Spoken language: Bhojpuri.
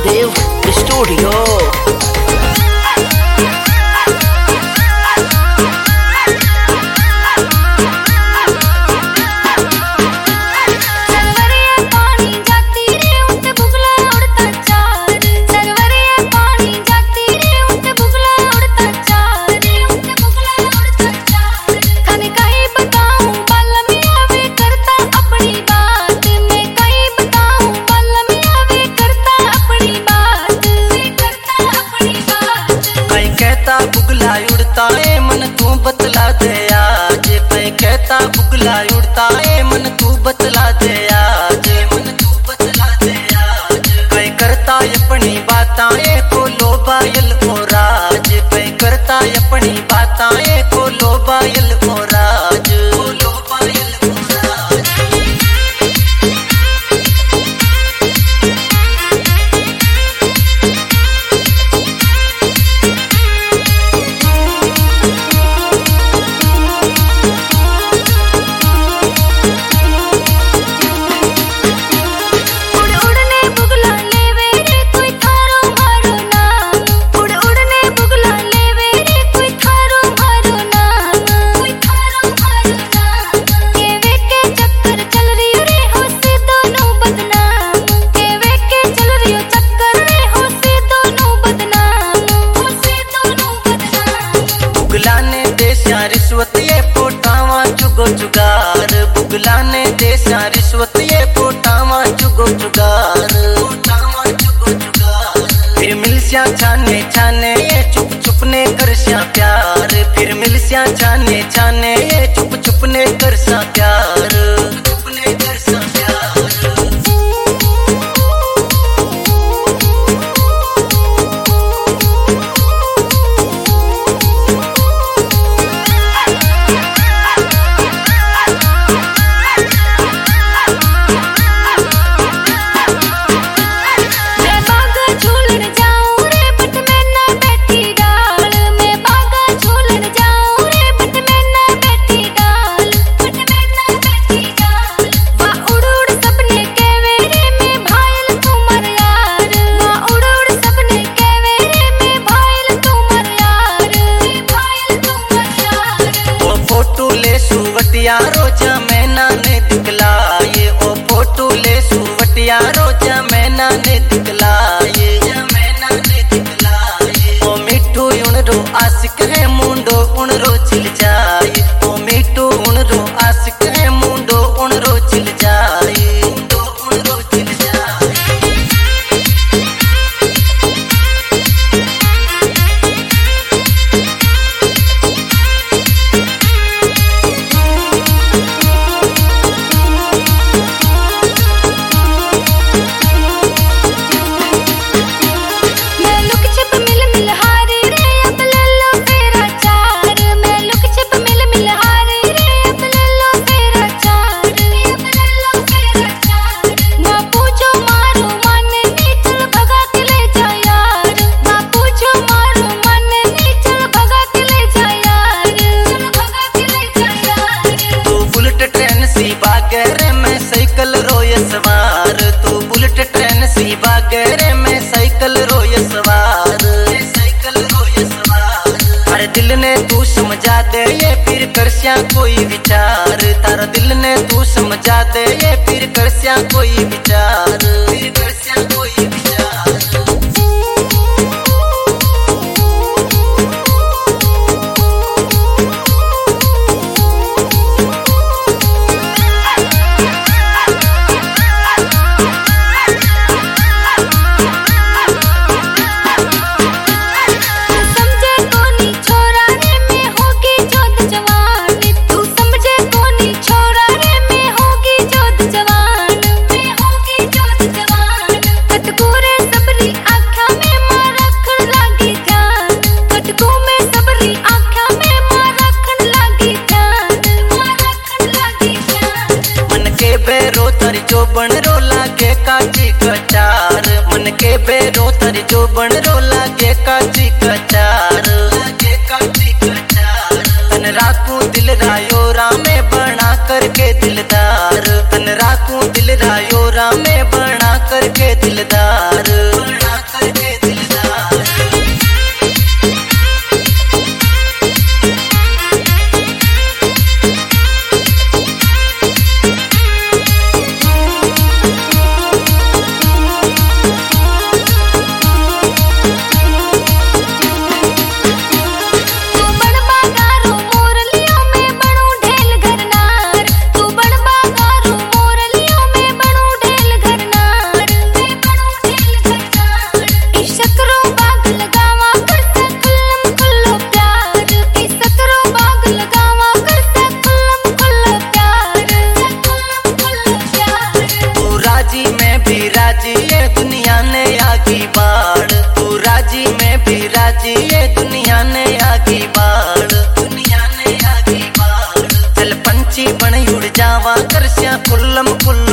महादेव स्टूडियो। बुगला उड़ता है मन तू बतला दे आज, मैं कहता बुगला उड़ता है मन तू बतला दे आज, मन तू बतला दे आज। मैं करता अपनी बाताएं को लो बायल ओ राज, मैं करता अपनी बाताएं को लो बायल ओ राज, को लो बायल ओ राज। रिश्वत ये पोटावा चुगो चुगार, बुगलाने देशा रिश्वत ये पोटावा चुगो चुगार, पोटावा चुगो चुगार। फिर मिलस्या छाने छाने ये चुप चुपने करस्या प्यार, फिर मिलस्या छाने छाने ये चुप चुपने करसा प्यार, चुपने करसा प्यार। रोजा मैना ने दिखलाए ओ फोटो ले सुवटिया, रोजा मैना ने दिखलाए, मैना ने दिखलाए। ओ मिठू उणरो आशिक है मुंडो उणरो छिल जाए, ओ मिठू उणरो आशिक है मुंडो उणरो छिल जाए, मुंडो उणरो छिल जाए। मैं साइकिल रोय सवार, तू बुलेट ट्रेन सी बागरे में साइकिल रोय सवार, साइकिल रोय सवार। हर दिल ने तू समझा दे ये फिर करस्या कोई विचार, तारा दिल ने तू समझा दे ये फिर करस्या कोई विचार, फिर करस्या कोई विचार। जो बन रो लागे काची कचार, मन के बेरो तर जो बन रो लागे काची कचार, लागे काची कचार। तन राखू दिल रायो रामे बना करके दिलदार, तन राखू दिल रायो रामे बना करके दिलदार, बना करस्या कुल्लम कुल्ल